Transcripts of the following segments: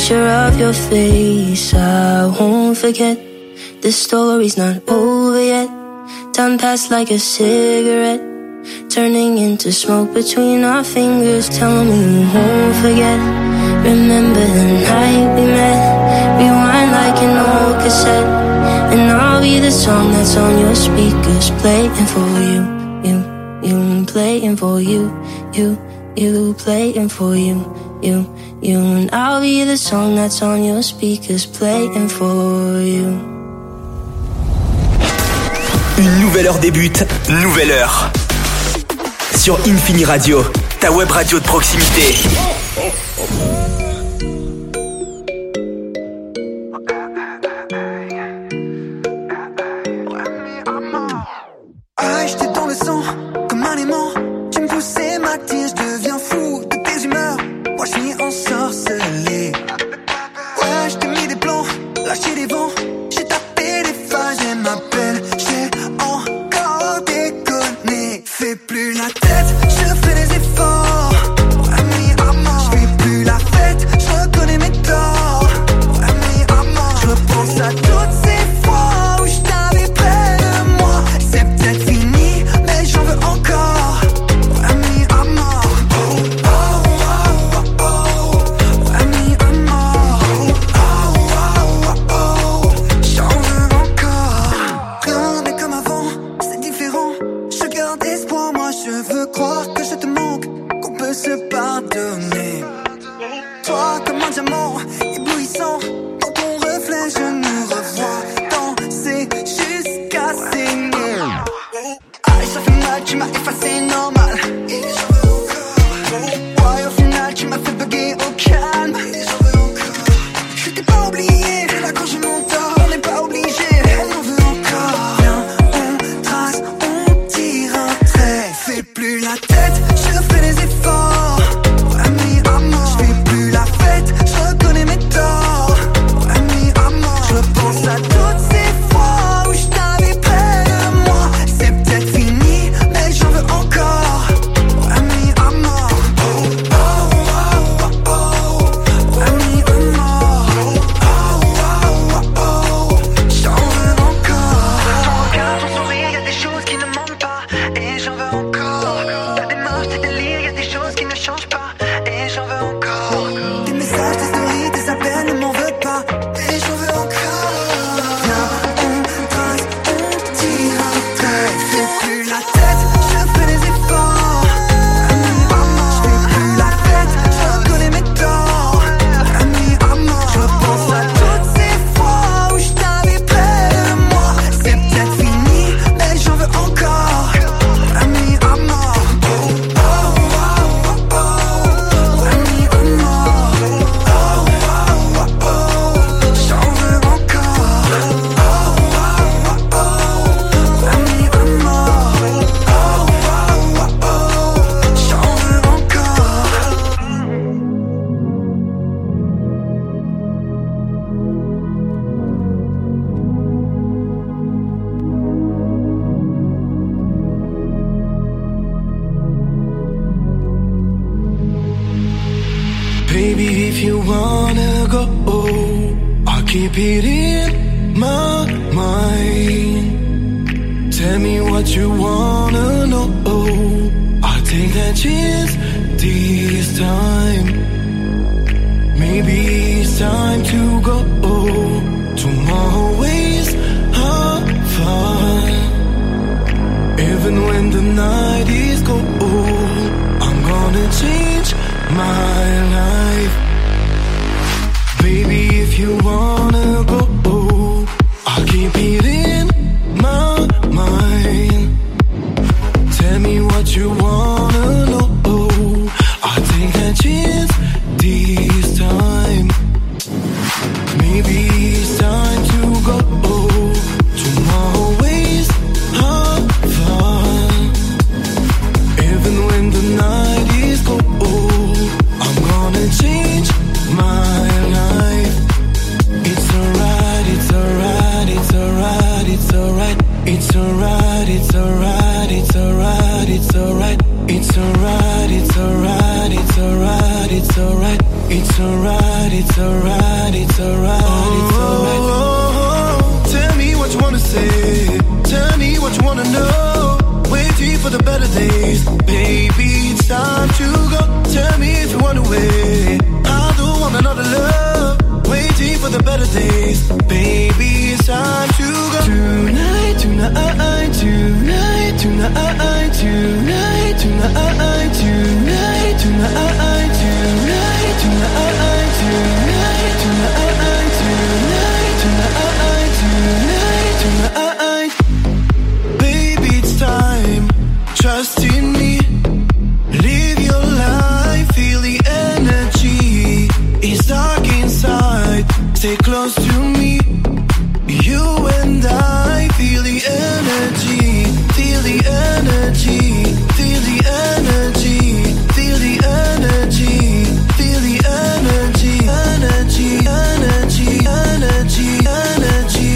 picture of your face. I won't forget. The story's not over yet. Time passed like a cigarette, turning into smoke between our fingers. Tell me you won't forget. Remember the night we met. Rewind like an old cassette, and I'll be the song that's on your speakers, playing for you, playing for you, playing for you, and I'll be the song that's on your speakers, playing for you. Une nouvelle heure débute, nouvelle heure. Sur Infini Radio, ta web radio de proximité. Ah, j'étais dans le sang, comme un aimant. Tu me poussais, ma tire, je deviens fou de tes humeurs. Moi, je suis ensorcelé. Ouais, je t'ai mis des plans, lâché des vents. J'ai tapé des phases, j'ai ma peine. J'ai encore déconné. Fais plus la tête, je fais des efforts. Ami à mort, je fais plus la fête, je reconnais mes torts. Ami à mort, je repense à toutes ces fois où je t'avais près de moi. C'est peut-être fini, mais j'en veux encore. Ami à mort, oh, oh, oh, oh, oh. Ami à mort, oh, oh, oh, oh. J'en veux encore. Rien n'est comme avant, c'est différent. Je garde espoir, moi je veux croire que je te manque, qu'on peut se pardonner. Toi comme un diamant éblouissant, dans ton reflet je nous revois danser jusqu'à saigner. Aïe, ça fait mal, tu m'as effacé normal. Et j'en veux encore. Ouais, au final tu m'as fait bugger au calme. Et j'en veux encore. Je t'ai pas oublié, là quand je m'endors, on n'est pas obligé. Elle en veut encore. Viens, on trace, on tire un trait. Fais plus la tête, je fais des efforts. Ami à mort, je fais plus la fête, je reconnais mes torts. Ami à mort, je pense à toutes ces fois où je t'avais près de moi. C'est peut-être fini, mais j'en veux encore. Ami à mort, oh, oh, oh, oh, oh. Ami à mort, oh, oh, oh, oh. J'en veux encore. Ton regard, ton sourire, y'a des choses qui ne mentent pas. Et j'en veux encore. Ta démarche, tes délires, y'a des choses qui ne changent pas. Et j'en veux encore. Tes messages, tes stories, tes appels, ne m'en veux pas. Et j'en veux encore. Viens, on trace, on tire un trait. Fais plus la tête, je fais des efforts. Ami à mort, je fais plus la fête, je reconnais mes torts. Ami à mort, je pense à toutes ces fois où je t'avais près de moi. C'est peut-être fini, mais j'en veux encore. Ami à mort, oh, oh, oh, oh, oh. Ami à mort, oh, oh, oh, oh. J'en veux encore. Oh, oh, oh, oh. Ami à mort, oh, oh, oh, oh. J'en veux encore. Baby, if you wanna go, I'll keep it in my mind. Tell me what you wanna know, I'll take that chance this time. Maybe it's time to go. Tomorrow ways are fun. Even when the night is cold, I'm gonna change my life. Baby, if you wanna go, I'll keep it in my mind. Tell me what you wanna know, I'll take that chance this time. Maybe it's time to go. Tomorrow ways are fun. Even when the night is cold, I'm gonna it's alright, it's alright. Oh, tell me what you wanna say, tell me what you wanna know. Waiting for the better days, baby, it's time to go. Tell me if you wanna wait, I don't want another love. Waiting for the better days, baby, it's time to go. Tonight, tonight, tonight, tonight, tonight, tonight, tonight, tonight, tonight, tonight, tonight, tonight, tonight. Baby, it's time, trust in me. Live your life, feel the energy. It's dark inside, stay close to me. You and I feel the energy, feel the energy, feel the energy, feel the energy, feel the energy, energy, energy, energy, energy,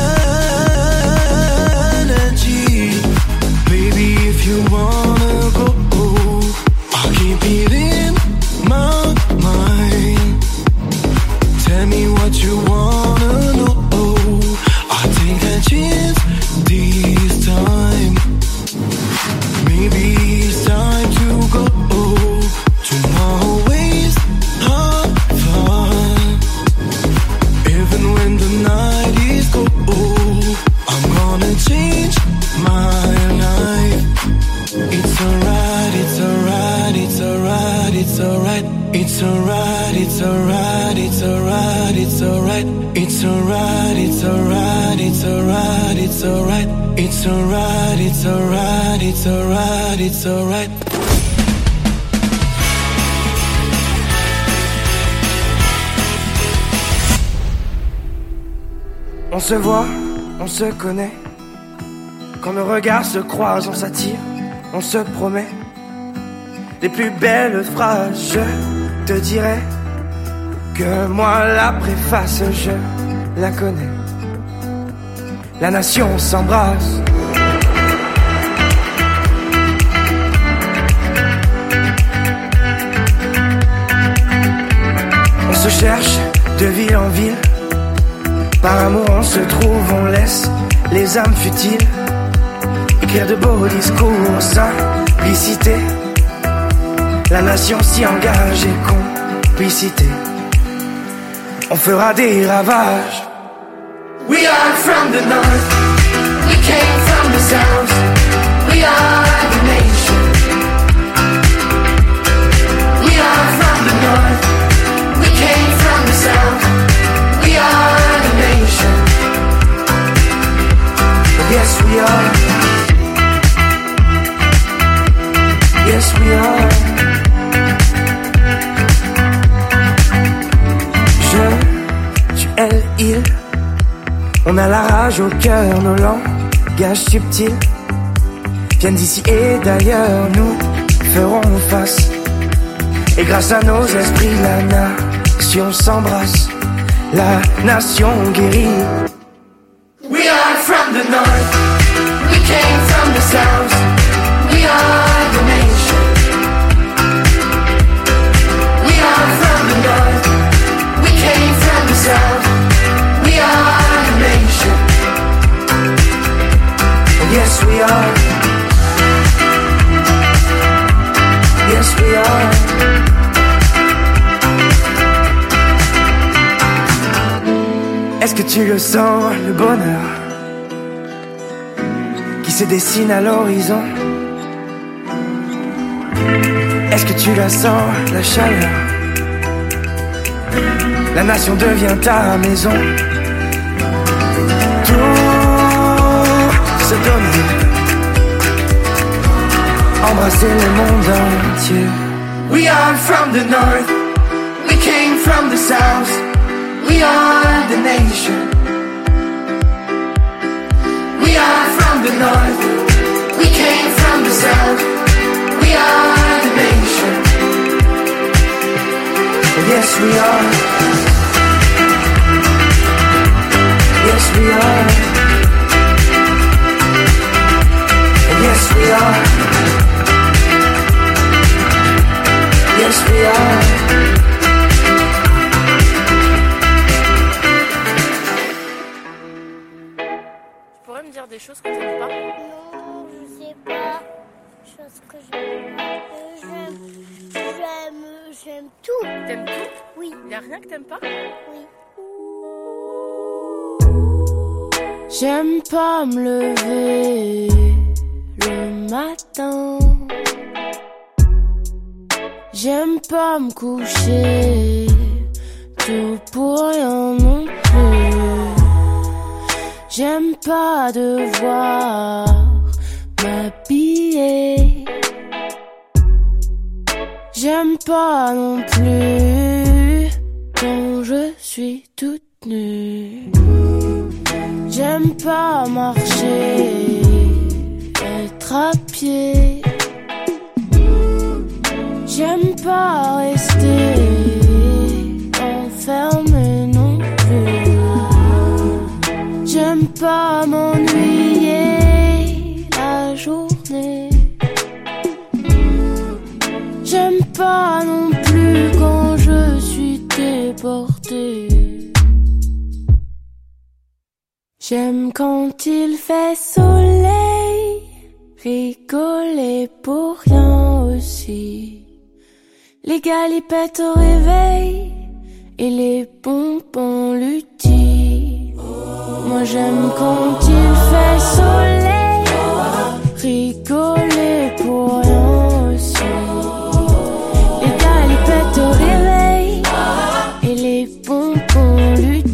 energy. Baby, if you wanna go, I'll keep it in my mind. Tell me what you wanna know. I'll take that chance this time. Maybe it's time to go. Tomorrow ways are fun. Even when the night is cold, I'm gonna change my life. It's alright, it's alright, it's alright, it's alright. It's alright, it's alright, it's alright, it's alright. It's alright, it's alright, it's alright, it's alright. It's alright, it's alright, it's alright, it's alright. On se voit, on se connaît. Quand nos regards se croisent, on s'attire, on se promet. Les plus belles phrases, je te dirai que moi la préface, je la connais. La nation s'embrasse. On se cherche de ville en ville. Par amour on se trouve, on laisse les âmes futiles écrire de beaux discours, simplicité. La nation s'y engage et complicité. On fera des ravages. We are from the north, we came from the south, we are the nation. We are from the north, we came from the south, we are the nation. Yes we are, yes we are. Je, tu, elle, il. On a la rage au cœur, nos langages subtils viennent d'ici et d'ailleurs, nous ferons face. Et grâce à nos esprits, la nation s'embrasse, la nation guérit. We are from the north, we came from the south, we are the nation. We are from the north, we came from the south, we are the nation. Yes we are, yes we are. Est-ce que tu le sens, le bonheur qui se dessine à l'horizon? Est-ce que tu la sens, la chaleur? La nation devient ta maison. Tout se donner, embrasser le monde entier. We are from the north, we came from the south, we are the nation. We are from the north, we came from the south, we are the nation. Yes we are, yes we are, yes we are, yes we are. des choses que t'aimes pas? Non, je sais pas. Choses que j'aime pas. J'aime tout. T'aimes tout? Oui. Y'a rien que t'aimes pas? Oui. J'aime pas me lever le matin. J'aime pas me coucher tout pour rien non plus. J'aime pas devoir m'habiller. J'aime pas non plus quand je suis toute nue. J'aime pas marcher, être à pied. J'aime pas rester enfermé non plus. J'aime pas m'ennuyer la journée. J'aime pas non plus quand je suis déportée. J'aime quand il fait soleil, rigoler pour rien aussi. Les galipettes au réveil et les bonbons lutti. Moi j'aime quand il fait soleil, rigoler pour rien aussi. Les galipettes au réveil et les bonbons lutti.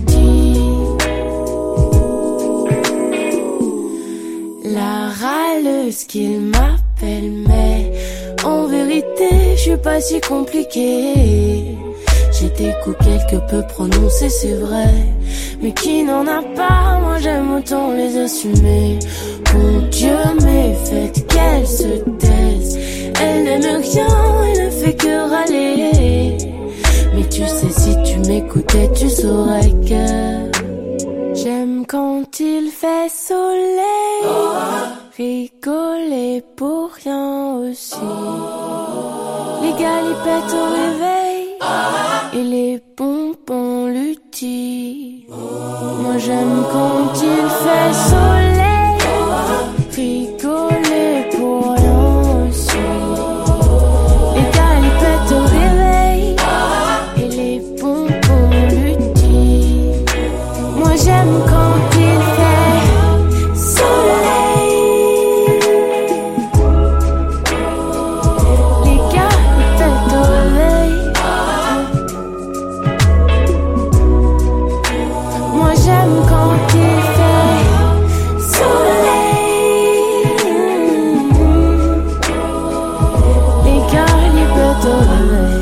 La râleuse qu'il m'appelle, mais en vérité, je suis pas si compliquée. J'ai des coups quelque peu prononcés, c'est vrai, mais qui n'en a pas, moi j'aime autant les assumer. Mon Dieu, mais faites qu'elle se taise. Elle n'aime rien, elle ne fait que râler. Mais tu sais, si tu m'écoutais, tu saurais que j'aime quand il fait soleil, rigoler pour rien aussi. Les galipettes au réveil et les bonbons lutti. Moi j'aime quand il fait soleil, rigoler pour rien aussi. Les galipettes au réveil et les bonbons lutti. Moi j'aime quand il fait soleil. Les galipettes au réveil. Moi j'aime quand il fait soleil. Les galipettes au réveil.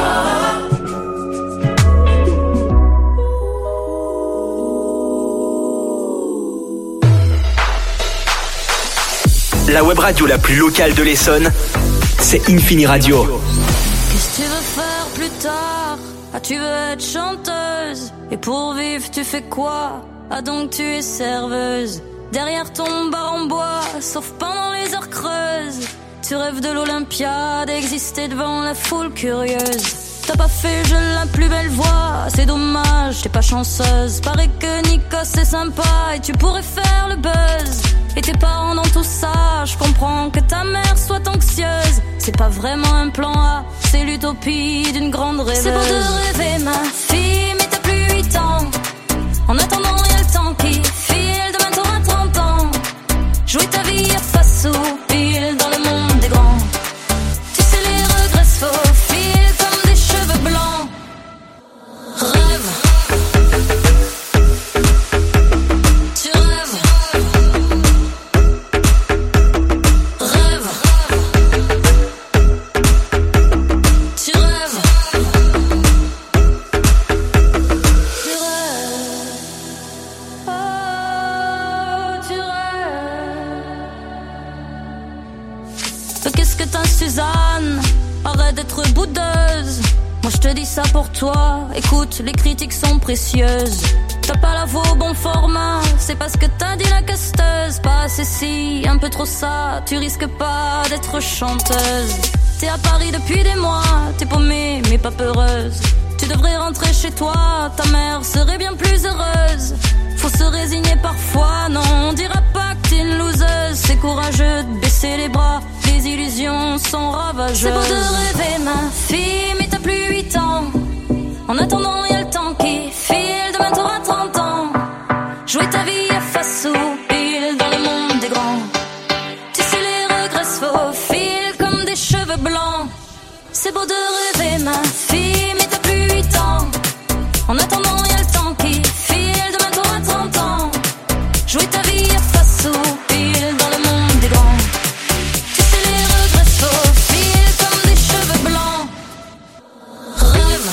La web radio la plus locale de l'Essonne, c'est Infini Radio. Qu'est-ce que tu veux faire plus tard? Ah, tu veux être chanteuse? Et pour vivre, tu fais quoi? Ah, donc tu es serveuse. Derrière ton bar en bois, sauf pendant les heures creuses. Tu rêves de l'Olympiade, exister devant la foule curieuse. T'as pas fait je la plus belle voix, c'est dommage, t'es pas chanceuse. Paraît que Nikos c'est sympa et tu pourrais faire le buzz. Et tes parents dans tout ça, je comprends que ta mère soit anxieuse. C'est pas vraiment un plan A, c'est l'utopie d'une grande rêveuse. C'est beau de rêver ma fille, mais t'as plus 8 ans. En attendant y'a le temps qui file, demain t'auras 30 ans. Jouer ta vie à face ou pile dans le monde des grands. Tu sais les regrets se faufilent comme des cheveux blancs. Rêve. Tu rêves. Rêve. Tu rêves. Tu rêves. Oh, tu rêves. Qu'est-ce que t'as, Suzanne? Arrête d'être boudeuse. Moi je te dis ça pour toi. Écoute, les critiques sont précieuses. T'as pas la voix au bon format, c'est parce que t'as dit la casteuse. Pas assez si, un peu trop ça. Tu risques pas d'être chanteuse. T'es à Paris depuis des mois, t'es paumée mais pas peureuse. Tu devrais rentrer chez toi, ta mère serait bien plus heureuse. Faut se résigner parfois, non, on dira pas que t'es heureuse, c'est courageux de baisser les bras. Les illusions sont ravageuses. C'est beau de rêver ma fille, mais t'as plus 8 ans. En attendant y'a le temps qui file, demain t'auras 30 ans. Jouer ta vie à face au pile dans le monde des grands. Tu sais les regrets se faufilent comme des cheveux blancs. C'est beau de rêver ma fille, mais t'as plus 8 ans. En attendant y'a le temps qui file, demain t'auras 30 ans. Jouer ta vie à face au pile dans le monde des grands. Tu sais les regrets se faufilent comme des cheveux blancs. Rêve.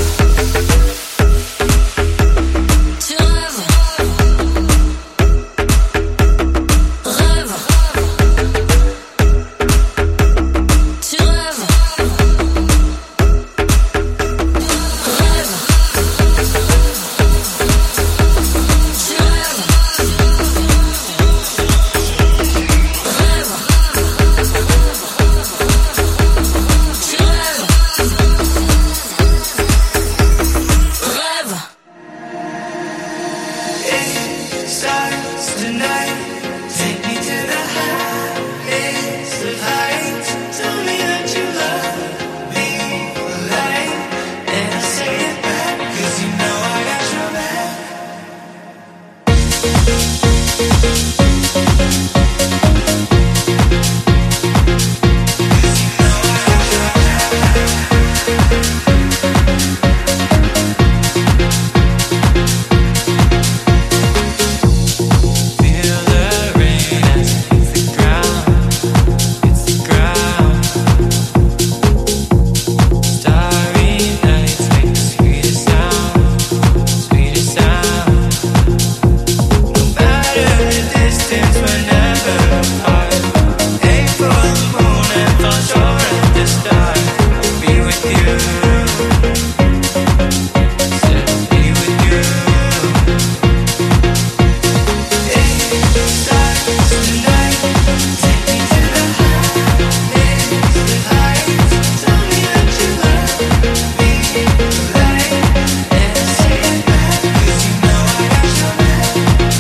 Tu rêves. Rêve. Tu rêves. Rêve. Tu rêves. Rêve. Tu rêves. Rêve. Stars tonight, take me to the highest of heights. Tell me that you love me for life, and I'll say it back, 'cause you know I got your back. Feel the rain as it hits the ground. It's the ground. Starry nights make the sweetest sound. Sweetest sound. No matter the distance, we're never apart. Aim for the moon and fall short at the start. I'll be with you. Said I'll be with you. Stars tonight, take me to the highest of heights. Tell me that you love me for life, and I'll say it back, 'cause you know I got your back.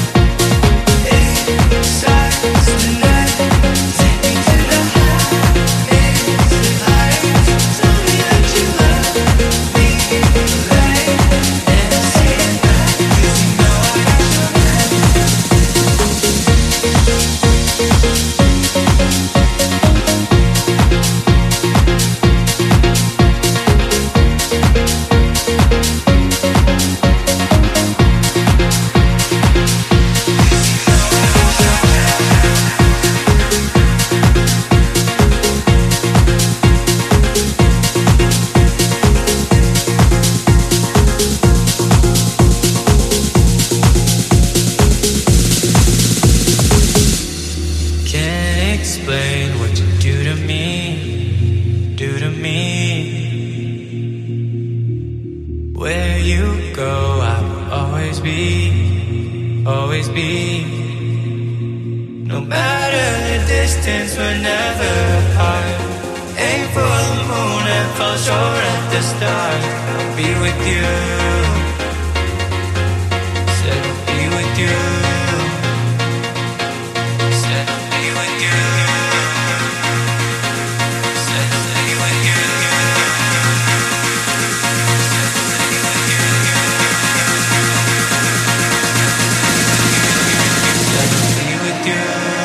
Stars tonight, take me to the highest of heights. Tell me that you love me for life, and I'll say it back, 'cause you know I got your back. Can't explain what you do to me, do to me. Where you go, I will always be, always be. No matter the distance, we're never apart. Aim for the moon and fall short at the start. I'll be with you. Said I'll be with you. Said I'll be with you. Said I'll be with you. Said I'll be with you.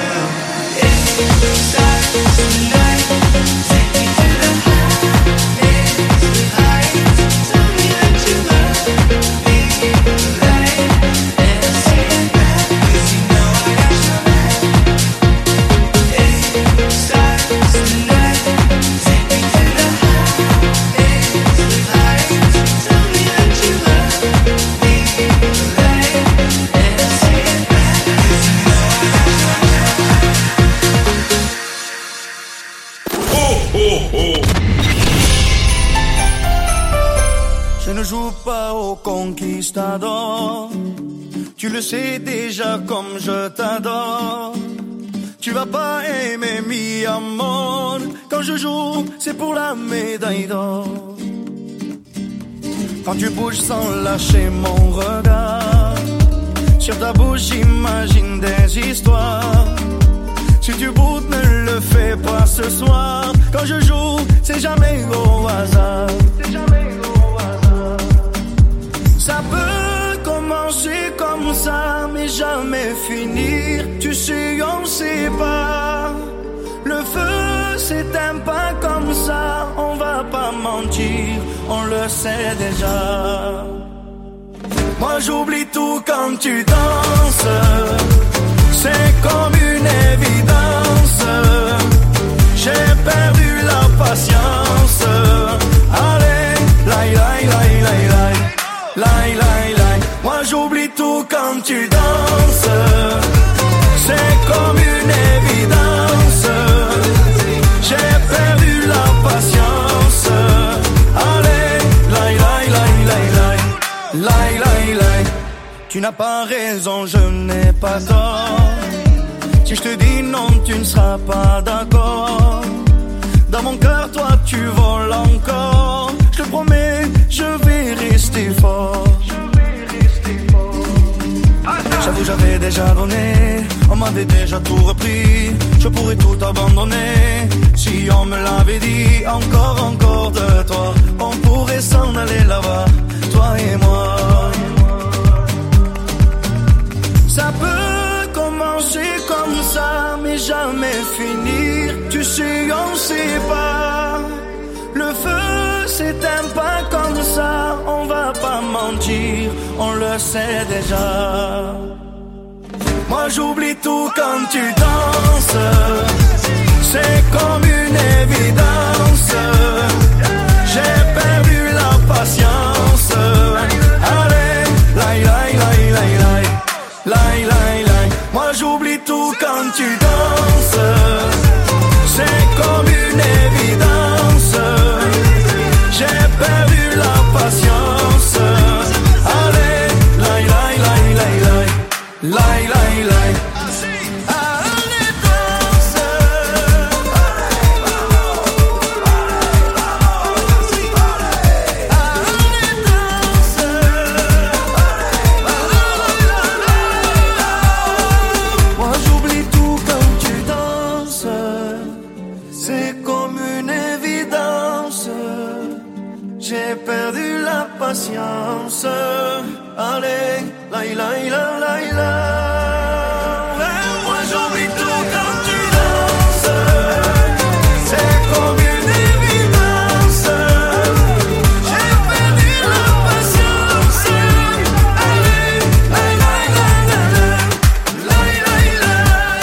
Stars tonight, take me to the highest of heights. Tell me that you love me for life, and I'll say it back, 'cause you know I got your back. Stars tonight, take me to the highest of heights. Tell me that you love me for life, and I'll say it back, 'cause you know I got your back. Je ne joue pas au conquistador. Tu le sais déjà comme je t'adore. Tu vas pas aimer mi amor. Quand je joue, c'est pour la médaille d'or. Quand tu bouges sans lâcher mon regard, sur ta bouche j'imagine des histoires. Si tu boutes, ne le fais pas ce soir. Quand je joue, c'est jamais au hasard. Ça peut commencer comme ça, mais jamais finir. Tu sais, on sait pas. Le feu s'éteint pas comme ça, on va pas mentir, on le sait déjà. Moi j'oublie tout quand tu danses, c'est comme une évidence. J'ai perdu la patience. Allez, lai lai lai lai lai, lai lai lai. Moi j'oublie tout quand tu danses, c'est comme une évidence. J'ai perdu la patience. Allez, lai lai lai lai lai, lai lai lai. Tu n'as pas raison, je n'ai pas tort. Si je te dis non, tu ne seras pas d'accord. Dans mon cœur, toi, tu voles encore. Je te promets, je vais rester fort. J'avoue, j'avais déjà donné, on m'avait déjà tout repris. Je pourrais tout abandonner si on me l'avait dit. Encore de toi, on pourrait s'en aller là-bas, toi et moi. Ça peut commencer comme ça, mais jamais finir. Tu sais, on sait pas. Le feu s'éteint pas comme ça, on va pas mentir, on le sait déjà. Moi j'oublie tout quand tu danses, c'est comme une évidence. J'ai perdu la patience. Allez, lai lai lai lai lai, lai lai lai. Moi j'oublie tout quand tu danses, c'est comme une évidence. J'ai perdu la patience. Allez, lai lai lai lai lai, lai lai lai. Allez danse. Allez danse. Moi j'oublie tout quand tu danses, c'est comme une évidence. J'ai perdu la patience. Allez, lai lai la lai la. Moi j'oublie tout quand tu danses, c'est comme une évidence. J'ai perdu la patience. Allez, lai lai la la la, lai lai la.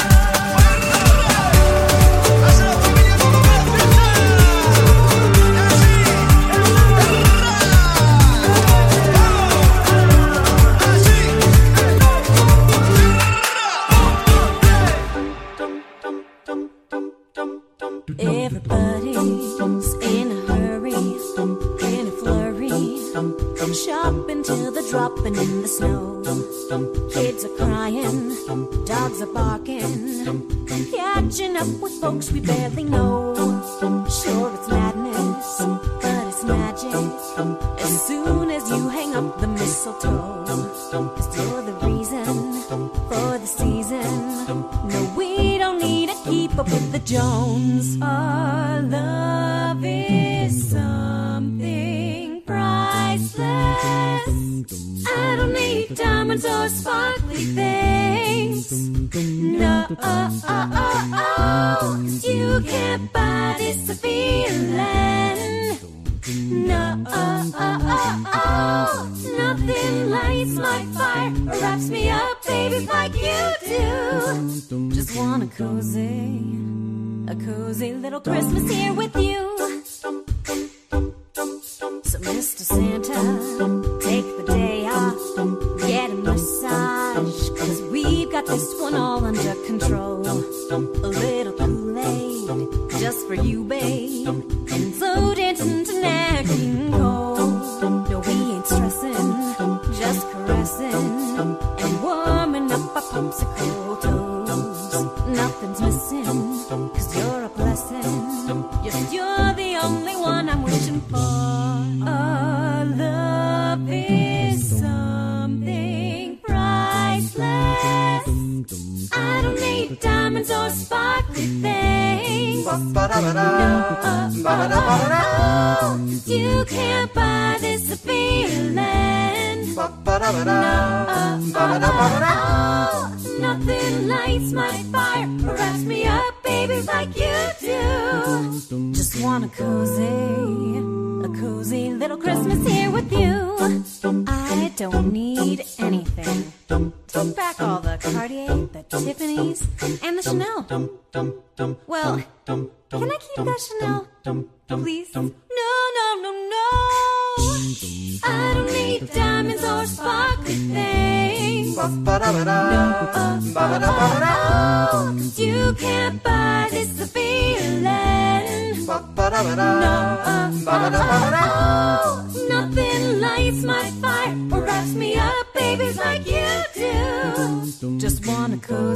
Everybody's in a hurry, in a flurry, shopping till they're dropping in the snow. Kids are crying, dogs are barking, catching up with folks we barely know. Sure, it's madness, but it's magic. As soon as you hang up the mistletoe, 'cause you're the reason for the season. No, we don't need to keep up with the Jones. Our love is something priceless. I don't need diamonds or sparkly things. No, you can't buy this feeling. No, nothing lights my fire or wraps me up, baby, like you do. Just want a cozy little Christmas here with you. So Mr. Santa, take the day off, get a massage, 'cause we've got this one all under control. A little Kool-Aid, just for you, babe, and so dancing to Nat King Cole. No, we ain't stressing, just caressing, and warming up our popsicle toes. Nothing's missing, 'cause you're a blessing. Yes, you're the only one I'm wishing for. Our love is something priceless. I don't need diamonds or sparkles. You can't buy this feeling. Nothing lights my fire or wraps me up, baby, like you do. Just want a cozy little Christmas here with you. I don't need anything. Take back all the Cartier, the Tiffany's, and the Chanel. Well, can I keep that Chanel, please? No. I don't need diamonds or sparkly things. No, you can't buy this feeling. No, nothing lights my fire or wraps me up, baby, like you do. Just want a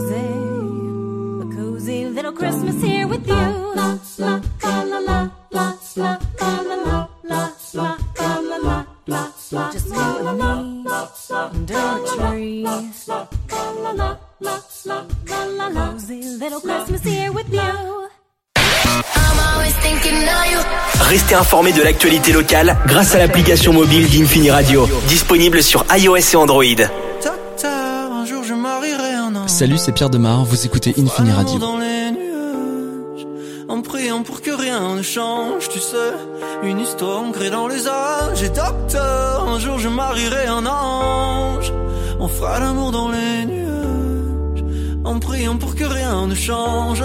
cozy little Christmas here with you. La la la la la la la la la la la la. Just you and me under a tree. Cozy little Christmas here with you. Restez informés de l'actualité locale grâce à l'application mobile d'Infini Radio, disponible sur iOS et Android. Un jour je marierai un an. Salut, c'est Pierre Demar, vous écoutez Infini Radio. Dans les nuages, en priant pour que rien ne change, tu sais, une histoire ancrée dans les âges. Et docteur, un jour je marierai un ange. On fera l'amour dans les nuages, en priant pour que rien ne change.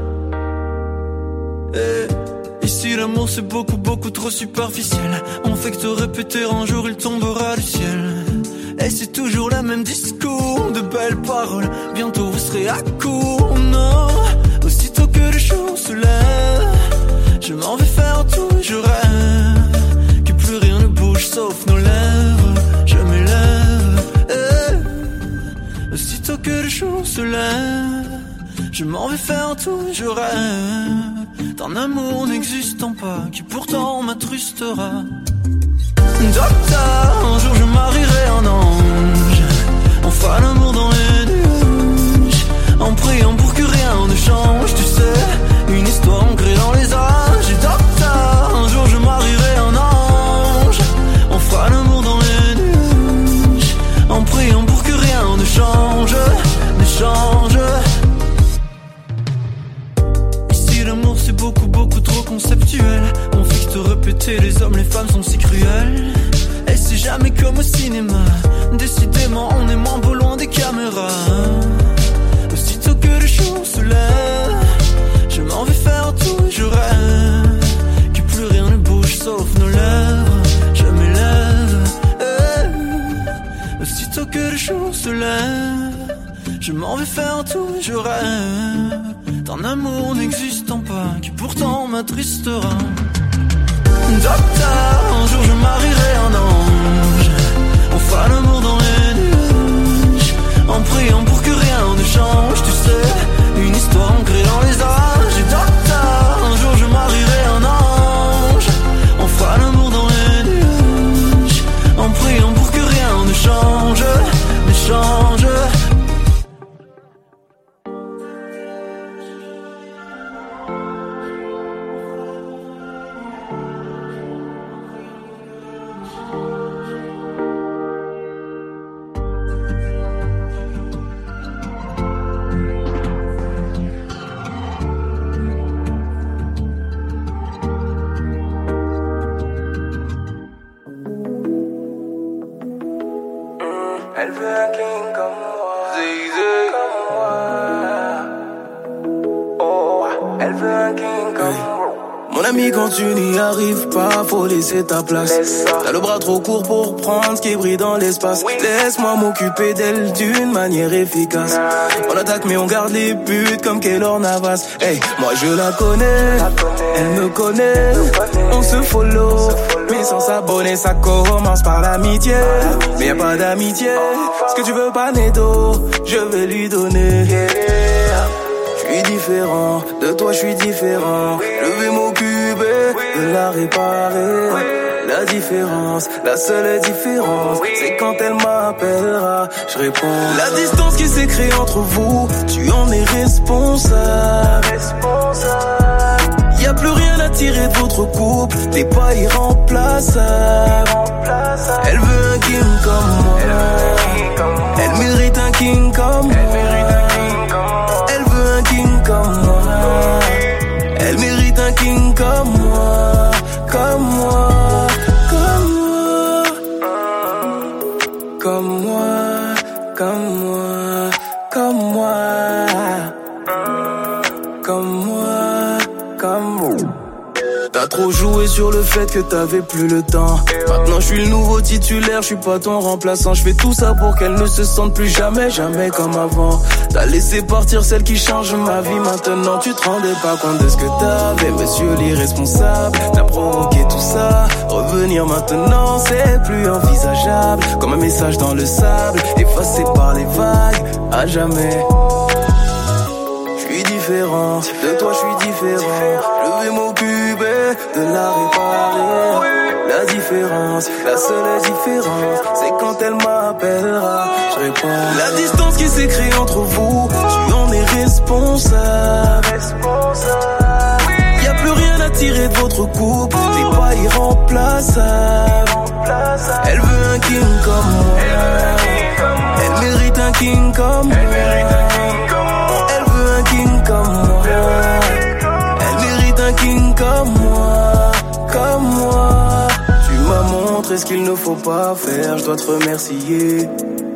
Et ici l'amour c'est beaucoup trop superficiel. On fait que te répéter, un jour il tombera du ciel. Et c'est toujours le même discours, de belles paroles, bientôt vous serez à court. Non, aussitôt que le jour se lève, je m'en vais faire tout et je rêve que plus rien ne bouge sauf nos lèvres. Je m'élève, aussitôt que le jour se lève, je m'en vais faire tout et je rêve d'un amour n'existant pas, qui pourtant m'attrustera. Docteur, un jour je marierai un ange. On fera l'amour dans les nuages, en priant pour que rien ne change, tu sais, une histoire ancrée dans les âges. Et docteur, un jour je marierai un ange. On fera l'amour dans les nuages, en priant pour que rien ne change, ne change. L'amour c'est beaucoup trop conceptuel. On fait que te répéter, les hommes, les femmes sont si cruels. Et c'est jamais comme au cinéma, décidément on est moins beau loin des caméras. Aussitôt que le jour se lève, je m'en vais faire tout et je rêve que plus rien ne bouge sauf nos lèvres. Je m'élève, aussitôt que le jour se lève, je m'en vais faire tout et je rêve d'un amour n'existant pas, qui pourtant m'attristera. Docteur, un jour je marierai un ange. On fera l'amour dans les nuages, en priant pour que rien ne change, tu sais, une histoire ancrée dans les âges. Et docteur, un jour je marierai un ange. On fera l'amour dans les nuages, en priant pour que rien ne change, ne change. Elle veut un king comme moi, Zizé comme moi. Oh, elle veut un king comme moi. Mon ami, quand tu n'y arrives pas, faut laisser ta place. T'as le bras trop court pour prendre ce qui brille dans l'espace. Oui. Laisse-moi m'occuper d'elle d'une manière efficace. On attaque mais on garde les buts comme Keylor Navas. Hey, moi je la connais, elle me connaît. On se follow, mais sans s'abonner, ça commence par l'amitié. Mais y'a pas d'amitié, ce que tu veux pas netto, je vais lui donner. Je suis différent, de toi je suis différent. Je vais m'occuper de la réparer. La différence, la seule différence, c'est quand elle m'appellera, je réponds. La distance qui s'est créée entre vous, tu en es responsable. Y'a plus attirer de votre couple, t'es pas irremplaçable. Elle veut un king comme moi, elle mérite un king comme moi. Elle veut un king comme moi, elle mérite un king comme moi, comme moi, comme moi, comme moi, comme moi, comme moi, comme moi, comme moi. T'as trop joué sur le fait que t'avais plus le temps. Maintenant je suis le nouveau titulaire, je suis pas ton remplaçant. Je fais tout ça pour qu'elle ne se sente plus jamais, jamais comme avant. T'as laissé partir celle qui change ma vie. Maintenant tu te rendais pas compte de ce que t'avais. Monsieur l'irresponsable, t'as provoqué tout ça. Revenir maintenant c'est plus envisageable. Comme un message dans le sable, effacé par les vagues, à jamais. Je suis différent, de toi je suis différent. Je vais m'occuper de la réparer. La différence, la seule différence, c'est quand elle m'appellera, je réponds. La distance qui s'est créée entre vous, tu en es responsable. Y'a plus rien à tirer de votre couple, t'es pas irremplaçable. Elle veut un king comme moi, elle mérite un king comme moi. Elle veut un king comme moi, elle mérite un king comme moi, comme moi. Tu m'as montré ce qu'il ne faut pas faire, je dois te remercier.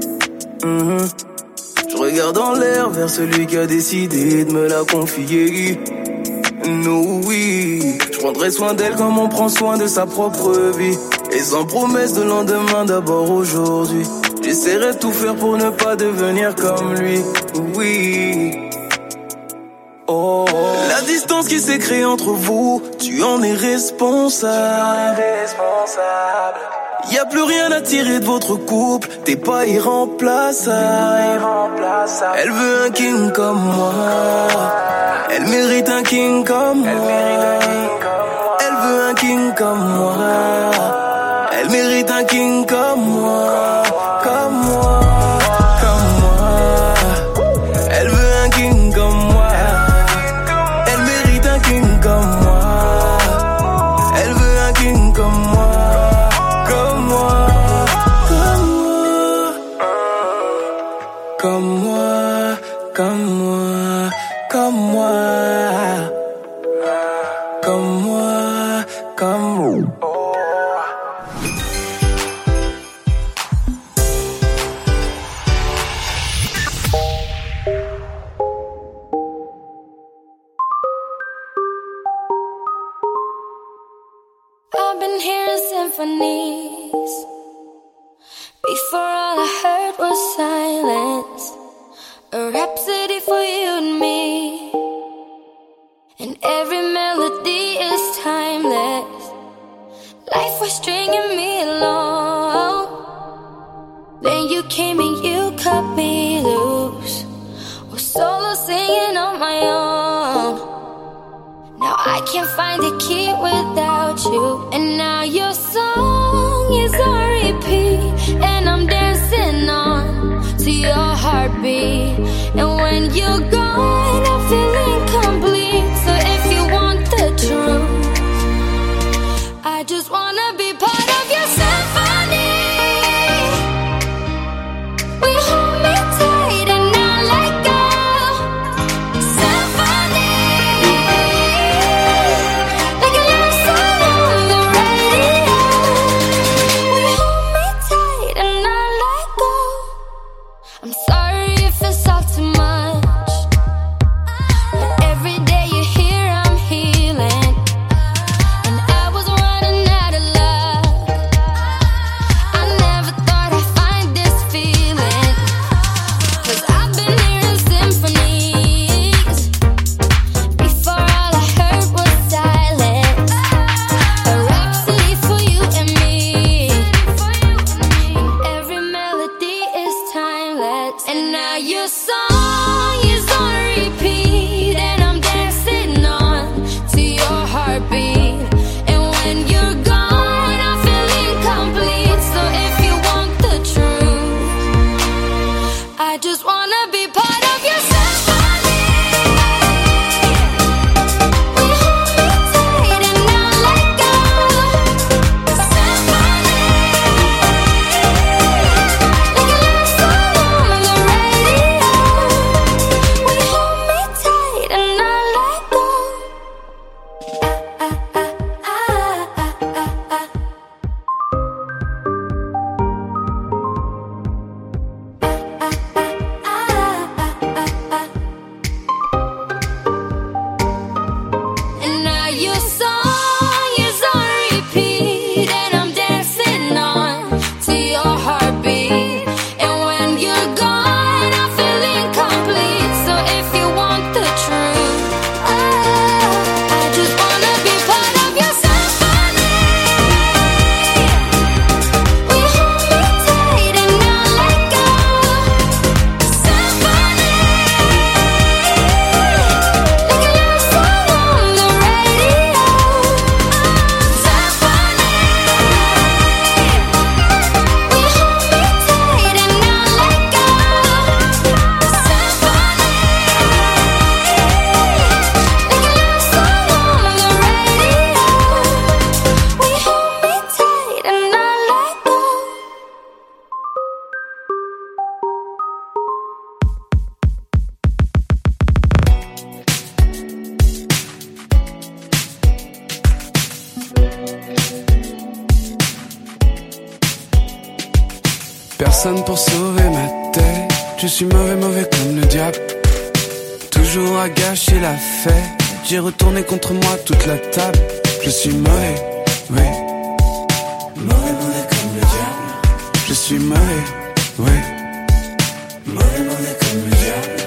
Je regarde en l'air vers celui qui a décidé de me la confier. No, oui, je prendrai soin d'elle comme on prend soin de sa propre vie. Et sans promesse de lendemain, d'abord aujourd'hui. J'essaierai de tout faire pour ne pas devenir comme lui. Oui. Oh, la distance qui s'est créée entre vous, tu en es responsable. Y'a plus rien à tirer de votre couple, t'es pas irremplaçable. Elle veut un king comme moi, elle mérite un king comme moi. Elle veut un king comme moi, elle mérite un king comme moi, comme moi, comme moi. Elle veut un king comme moi, elle mérite un king comme moi. Elle veut un king comme moi, comme moi, comme moi, comme moi, comme moi, comme moi, comme moi. I've been hearing symphonies. Before all I heard was silence. A rhapsody for you and me. And every melody is timeless. Life was stringing me along. Then you came and you cut me loose. Was solo singing on my own. Now I can't find a key without you. And now your song is on repeat. And I'm dancing on to your heartbeat. And when you're gone, I feel incomplete. So if you want the truth, I just wanna be part of your symphony. We hold me tight and not let go. Symphony, like a love song on the radio. We hold me tight and not let go. I'm sorry if it's all too much, but every day you're here I'm healing. And I was running out of luck. I never thought I'd find this feeling. 'Cause I've been hearing symphonies. Before all I heard was silence. A rhapsody for you and me. And every melody is timeless. And now your song is on repeat. And I'm dancing on to your heartbeat. And when you're gone, I feel incomplete. So if you want the truth, I just wanna be part of your symphony. We hold me tight and Personne pour sauver ma tête. Je suis mauvais, mauvais comme le diable. Toujours à gâcher la fête. J'ai retourné contre moi toute la table. Je suis mauvais, oui. Mauvais, mauvais comme le diable. Je suis mauvais, oui. Mauvais, mauvais comme le diable.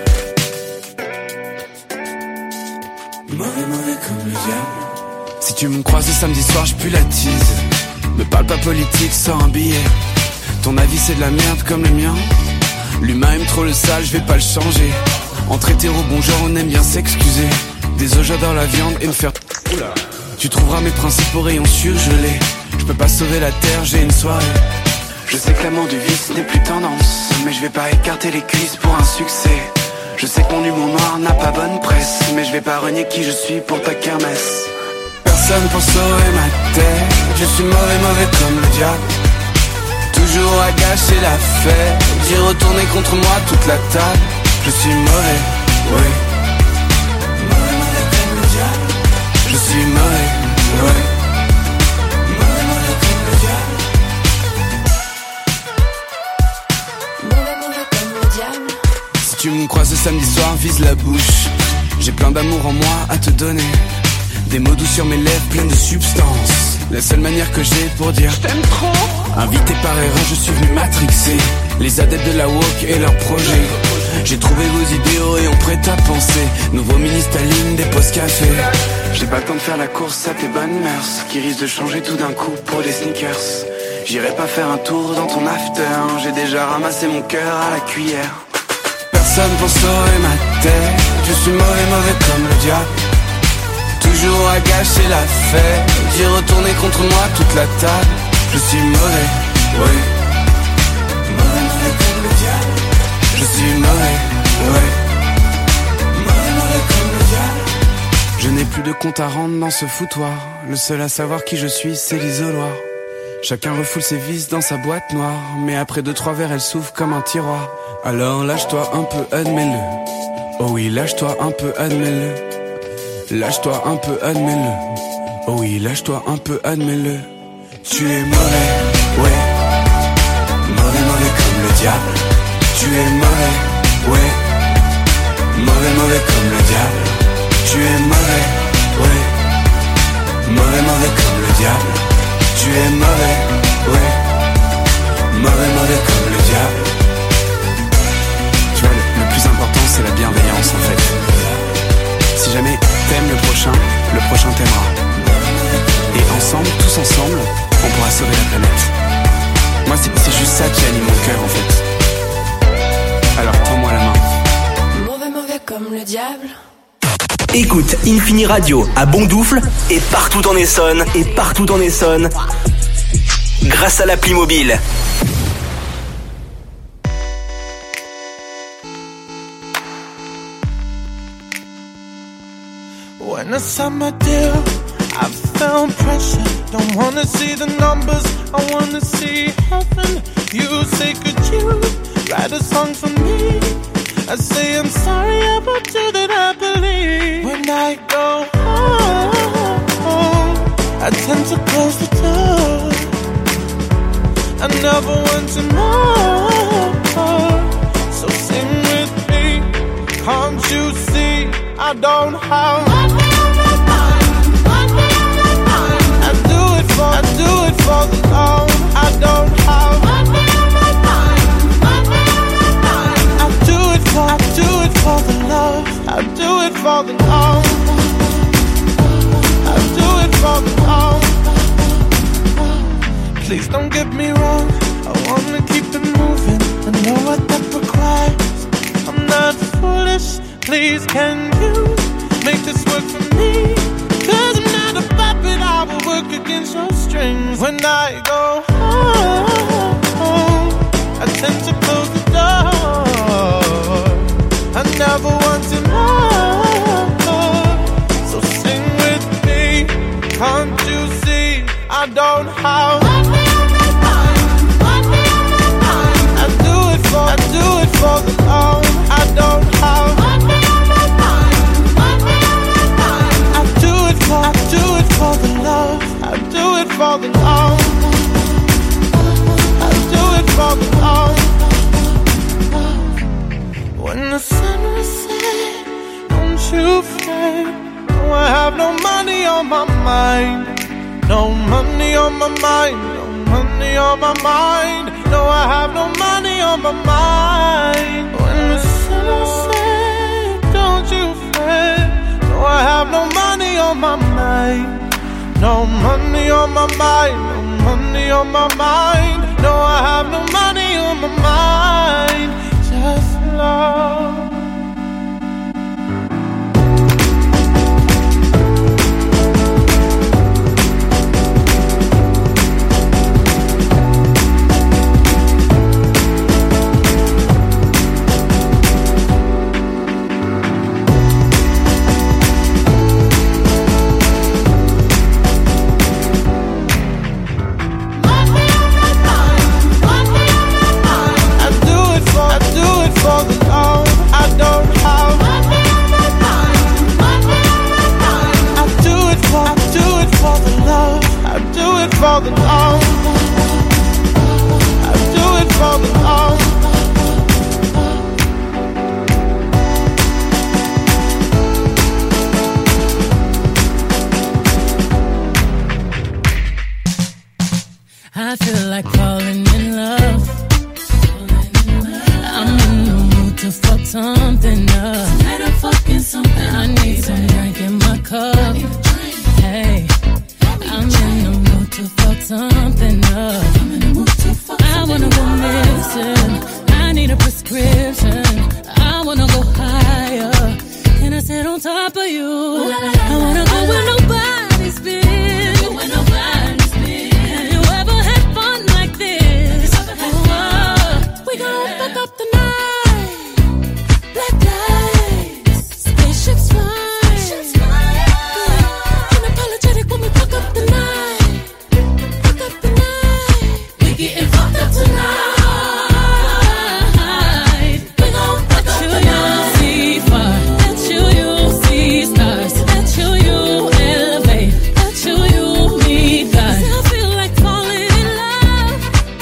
Mauvais, mauvais comme le diable. Si tu me croises le samedi soir, je pue la tease. Me parle pas politique, sors un billet. Ton avis c'est de la merde comme le mien. L'humain aime trop le sale, je vais pas le changer. Entre hétéros, bon genre, on aime bien s'excuser. Désolé, j'adore la viande et me faire... Oula. Tu trouveras mes principes au rayon surgelé. Je peux pas sauver la terre, j'ai une soirée. Je sais que l'amour du vice n'est plus tendance, mais je vais pas écarter les cuisses pour un succès. Je sais que mon humour noir n'a pas bonne presse, mais je vais pas renier qui je suis pour ta kermesse. Personne pour sauver ma tête. Je suis mauvais, mauvais comme le diable. Toujours à gâcher la fête. J'ai retourné contre moi toute la table. Je suis mauvais, oui. Mauvais, mauvais comme le diable. Je suis mauvais, oui. Mauvais, mauvais comme le diable. Mauvais, mauvais comme le diable. Si tu me croises le samedi soir, vise la bouche. J'ai plein d'amour en moi à te donner. Des mots doux sur mes lèvres pleines de substance. La seule manière que j'ai pour dire je t'aime trop. Invité par erreur, je suis venu matrixer les adeptes de la woke et leurs projets. J'ai trouvé vos idéaux et on prête à penser. Nouveau mini-Staline, des postes café. J'ai pas le temps de faire la course à tes bonnes mœurs qui risquent de changer tout d'un coup pour des sneakers. J'irai pas faire un tour dans ton after. J'ai déjà ramassé mon cœur à la cuillère. Personne pour sauver ma tête. Je suis mauvais, mauvais comme le diable. Toujours à gâcher la fête. J'ai retourné contre moi toute la table. Je suis mauvais, oui. Mauvais, mauvais comme le diable. Je suis mauvais, oui. Mauvais, mauvais comme le diable. Je n'ai plus de compte à rendre dans ce foutoir. Le seul à savoir qui je suis, c'est l'isoloir. Chacun refoule ses vices dans sa boîte noire. Mais après 2-3 verres, elle s'ouvre comme un tiroir. Alors lâche-toi un peu, admets-le. Oh oui, lâche-toi un peu, admets-le. Lâche-toi un peu, admets-le. Oh oui, lâche-toi un peu, admets-le. Tu es mauvais, ouais. Mauvais, mauvais comme le diable. Tu es mauvais, ouais. Mauvais, mauvais comme le diable. Tu es mauvais, ouais. Mauvais, mauvais comme le diable. Tu es mauvais, ouais. Mauvais, mauvais comme le diable. Tu vois, le plus important c'est la bienveillance en fait. Si jamais t'aimes le prochain t'aimera. Et ensemble, tous ensemble, on pourra sauver la planète. Moi c'est juste ça qui anime mon cœur en fait. Alors tends-moi la main. Mauvais, mauvais comme le diable. Écoute Infini Radio à Bondoufle et partout en Essonne. Grâce à l'appli mobile. When the summer deal, I felt pressure. Don't wanna see the numbers, I wanna see heaven. You say, could you write a song for me? I say, I'm sorry about you that I believe. When I go home, I tend to close the door. I never want to know. So sing with me, can't you see I don't have one day on my mind, one day on my mind. I do it for the love. I don't have one day on my mind, one day on my mind. I do it for the love. I do it for the love. I do it for the love. Please don't get me wrong, I wanna keep it moving. I know what that requires. I'm not foolish. Please can you make this work for me? 'Cause I'm not a puppet, I will work against your strings. When I go home, I tend to close the door. I never want to know. So sing with me, can't you see I don't have one day on my mind, one day on my mind. I do it for the love. I don't have one day on my mind, one day on my mind. I do it for the love. I do it for the love. I do it for the love. on my mind. No money on my mind. No money on my mind. No, I have no money on my mind. When the sun sets, don't you fret. No, I have no money on my mind. No money on my mind. No money on my mind. No, I have no money on my mind. Just love. For the love, I do it for the love. I feel like falling in love. I'm in the mood to fuck something up. Tonight I'm fucking something. I need some drink in my cup. Hey, I'm in the mood to fuck something up. I wanna go missing. I need a prescription. I wanna go higher. Can I sit on top of you? I wanna go where nobody's been. Have you ever had fun like this? We gon' fuck up the night. Black lights, spaceships fly. Unapologetic when we fuck up the night. Fuck up the night. We getting fucked up tonight. We gon' fuck up the night. See fire. At you see stars. At you elevate. At you meet God. I feel like falling in love.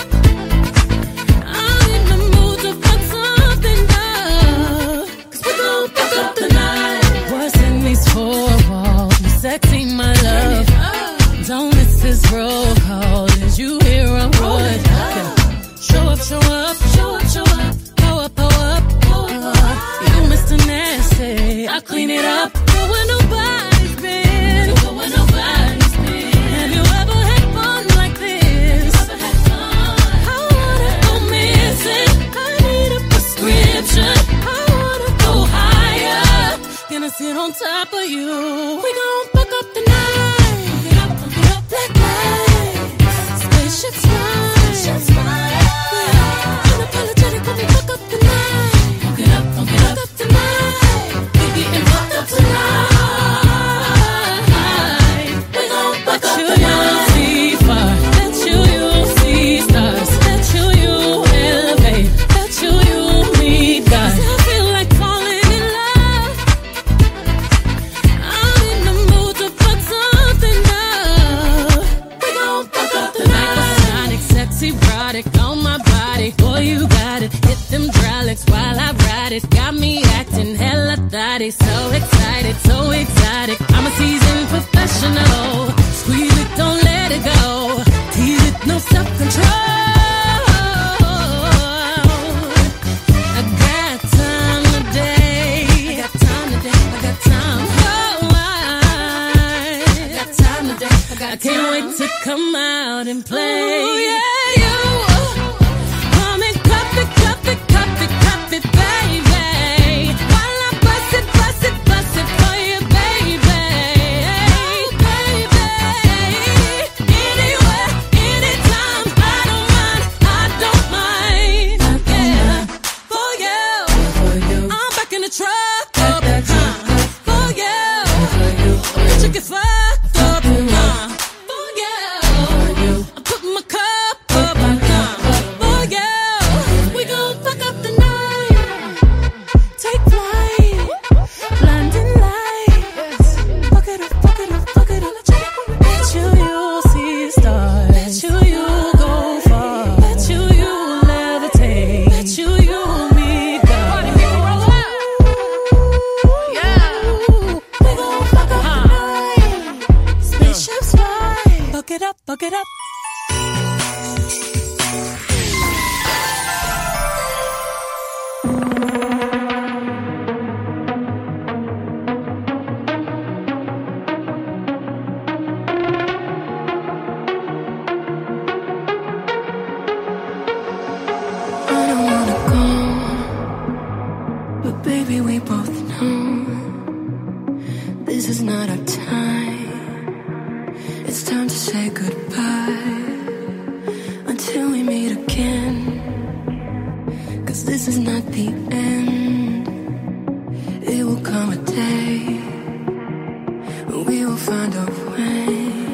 I'm in the mood to fuck something up. 'Cause we gon' fuck up the night. What's in these four walls? You sexy, my love. Don't miss this roll call. Did you hear a word? Show up, show up, show up, show up. Pull up, pull up, pull up. You Mr. Nasty, I clean it up. Go where nobody's been. Go where nobody's been. Have you ever had fun like this? I wanna go missing. I need a prescription. I wanna go higher. Gonna sit on top of you. We gon' fuck up the night. Black lights, spaceships fly. Unapologetic when we fuck up the night. Fuck up the night. We getting fucked up tonight. We gon' fuck up the night. See far. That you see stars. That you elevate. That you meet God. 'Cause I feel like falling in love. I'm in the mood to fuck something up. We gon' fuck up the night. Sonic, sexy, erotic on my body. Boy, you got it. Hit them hydraulics while I ride it. Got me acting hella thotty. So excited, so exotic. I'm a seasoned professional. Squeeze it, don't let it go. Tease it, no self-control. I got time today. I got time today. I got time. Oh, I got time today. I can't wait to come out and play. Ooh, yeah, you. Come and cup it, cup it, cup it, cup it, baby. While I bust it for you, baby. Baby. Anywhere, anytime, I don't mind. Yeah. For you. I'm back in the truck. For you. Bitch, you get fucked up. For you. I'm putting my cup this is not the end. It will come a day when we will find a way.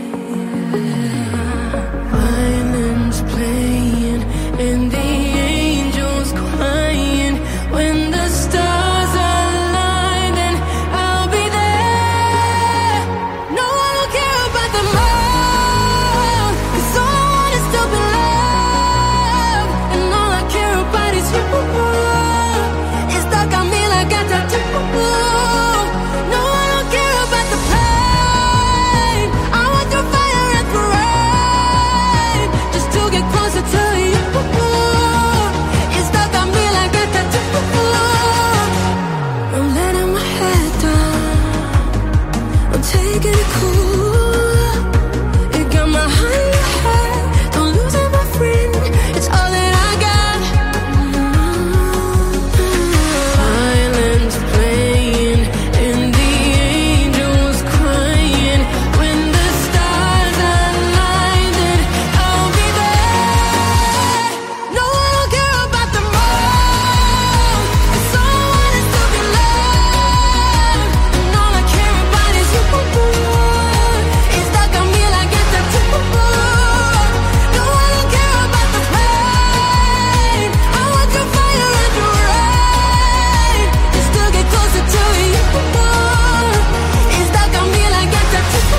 Violins playing and the angels crying. When the stars align, then I'll be there. No, I don't care about the love, 'cause all I want is to be loved. And all I care about is you. It's stuck on me like a tattoo. No, I don't care about the pain. I want your fire and the rain, just to get closer to you. It's stuck on me like a tattoo. I'm letting my head down, I'm taking it cool. It got my heart in your head, don't lose it, my friend. It's all that I got. Violins playing and the angels crying. When the stars align, then I'll be there. No, I don't care about the moon, 'cause all I want is to be loved. And all I care about is you. It's stuck on me like a tattoo. No, I don't care about the pain. I want your fire and your rain, just to get closer to you. It's stuck on me like a tattoo.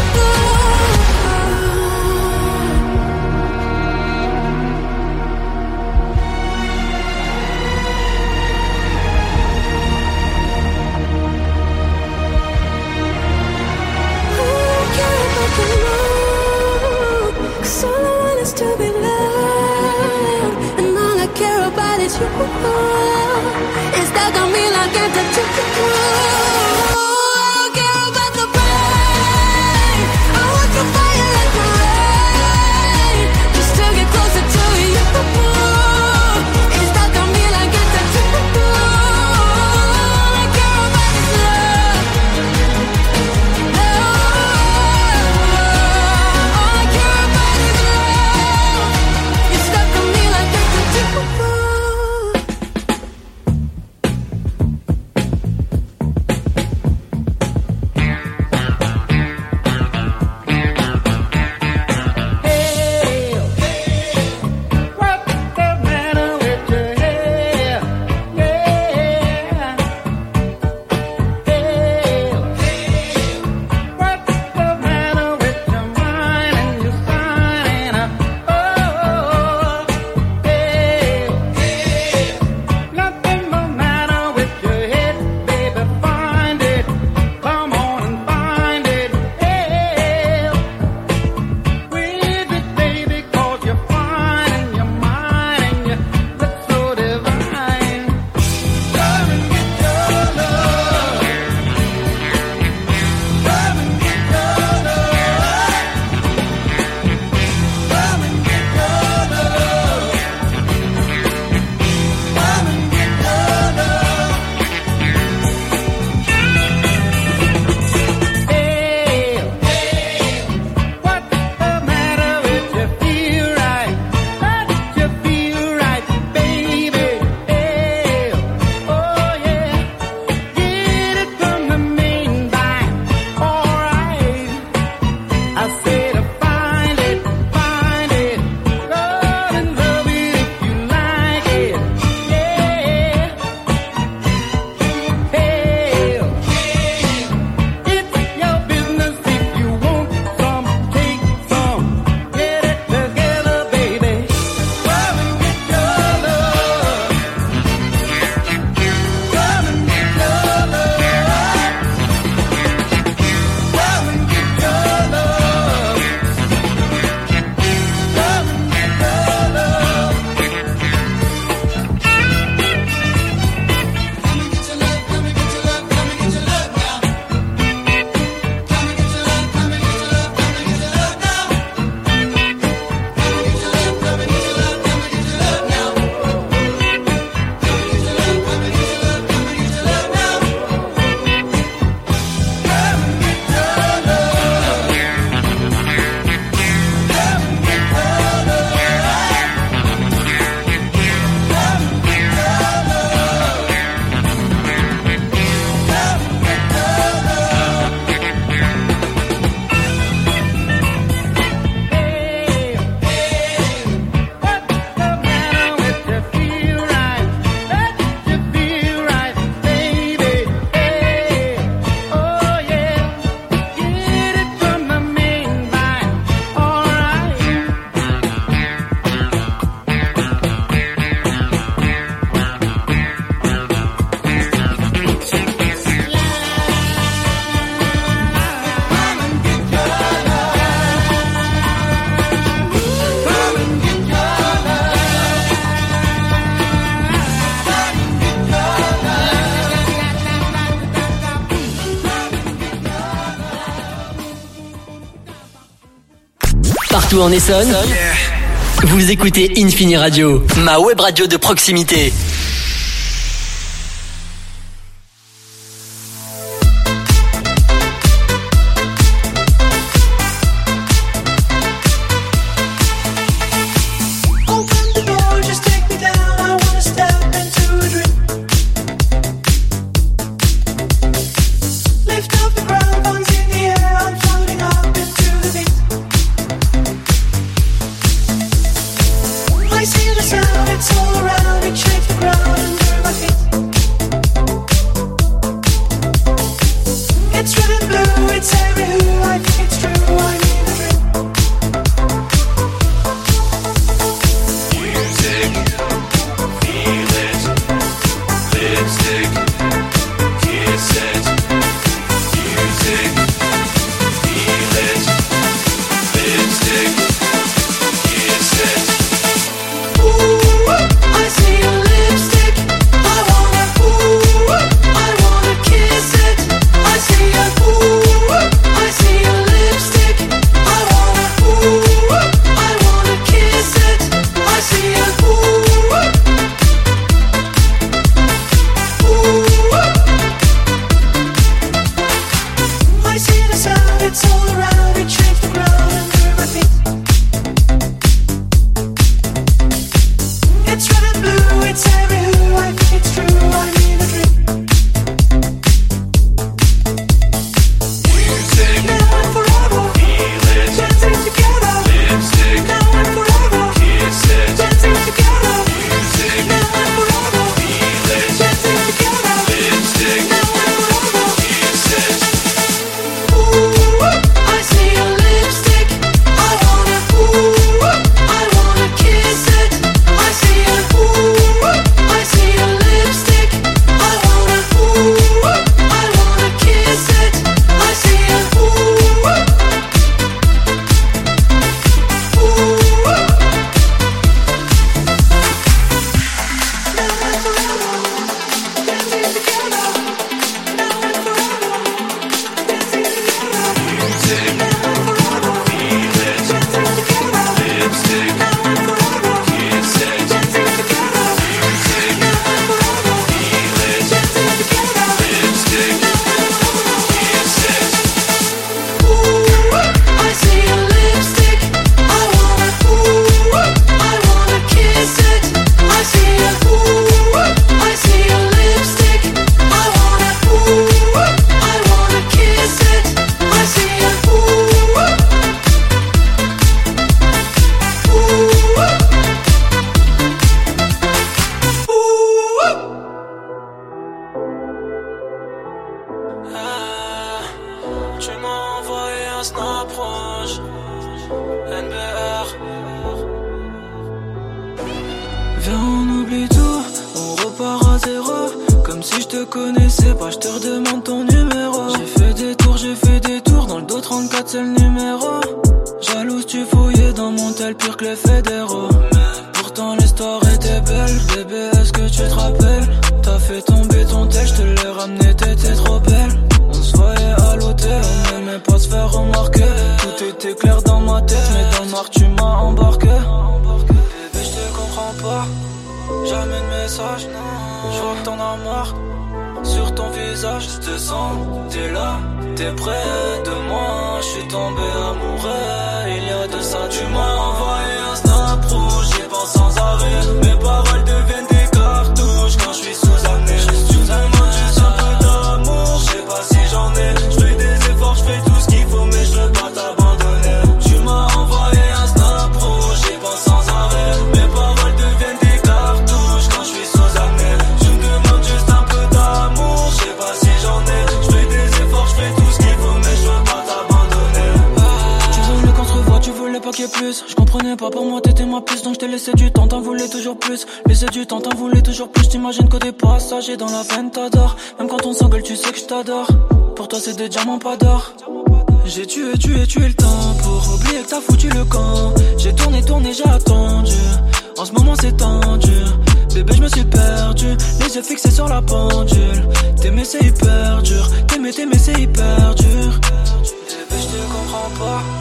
Cause all I want is to be loved, and all I care about is you. It's stuck on me like a tattoo. I don't care about the pain. I want your fire and your rain, just to get closer to you. It's stuck on me like a tattoo. All I care about is love. All I care about is love. It's stuck on me like a tattoo. partout en Essonne. Vous écoutez Infini Radio, ma web radio de proximité. Dans la veine t'adores, même quand on s'engueule tu sais que je t'adore. Pour toi c'est des diamants pas d'or. J'ai tué le temps pour oublier que t'as foutu le camp. J'ai tourné, j'ai attendu. En ce moment c'est tendu. Bébé je me suis perdu, les yeux fixés sur la pendule. T'aimer c'est hyper dur, t'aimer c'est hyper dur. Bébé je te comprends pas,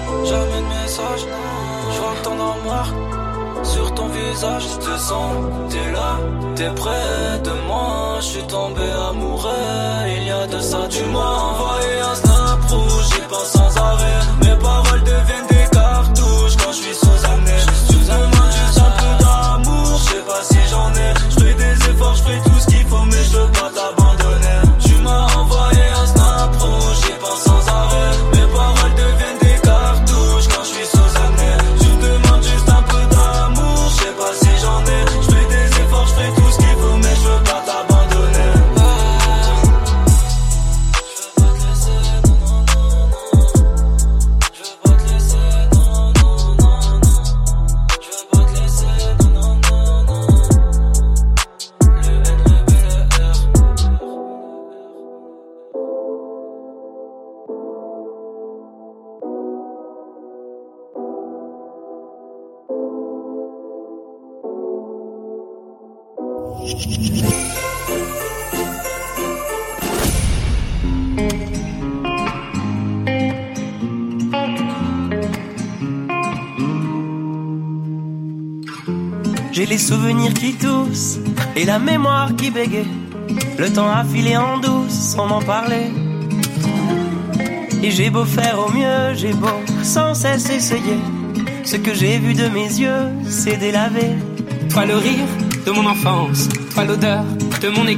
jamais de message. Je vois que ton armoire sur ton visage, je te sens. T'es là, t'es près de moi. Je suis tombé amoureux. Il y a de ça, tu m'as envoyé un snap rouge. J'y pense sans arrêt. Mes paroles deviennent des cartouches quand je suis sous année. Tu me demandes juste un peu d'amour. Je sais pas si j'en ai. Je fais des efforts, je fais tout ce qu'il faut, mais je veux pas t'abandonner. Tu m'as envoyé un snap rouge. J'y pense sans arrêt. Mes paroles deviennent des cartouches quand je suis sous année. Tu me demandes juste un peu d'amour. Je sais pas si j'en ai. Je fais des efforts, je fais tout ce qu'il faut, mais je veux pas t'abandonner. Je veux pas te laisser, non, non, non, non. Je veux pas te laisser, non, non, non, non. Je veux pas te laisser, non, non, non, non. Le N, le B, le R. J'ai les souvenirs qui toussent et la mémoire qui bégaye. Le temps a filé en douce sans m'en parler. Et j'ai beau faire au mieux, j'ai beau sans cesse essayer. Ce que j'ai vu de mes yeux, c'est délavé. Toi le rire de mon enfance, toi l'odeur de mon école.